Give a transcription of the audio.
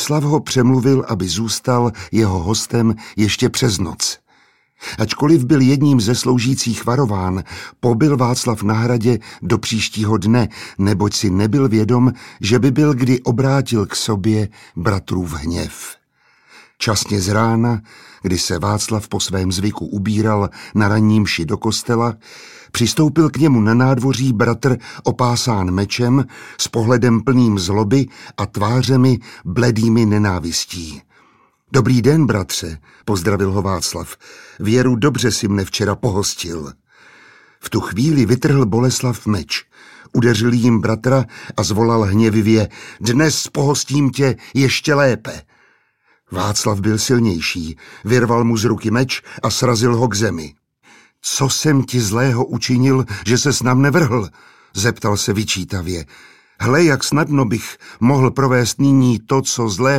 Václav ho přemluvil, aby zůstal jeho hostem ještě přes noc. Ačkoliv byl jedním ze sloužících varován, pobyl Václav na hradě do příštího dne, neboť si nebyl vědom, že by byl kdy obrátil k sobě bratrův hněv. Časně z rána, kdy se Václav po svém zvyku ubíral na ranní mši do kostela, přistoupil k němu na nádvoří bratr opásán mečem, s pohledem plným zloby a tvářemi bledými nenávistí. Dobrý den, bratře, pozdravil ho Václav. Věru, dobře si mne včera pohostil. V tu chvíli vytrhl Boleslav meč. Udeřil jim bratra a zvolal hněvivě: Dnes pohostím tě ještě lépe. Václav byl silnější, vyrval mu z ruky meč a srazil ho k zemi. Co jsem ti zlého učinil, že ses nám nevrhl? Zeptal se vyčítavě. Hle, jak snadno bych mohl provést nyní to, co zlého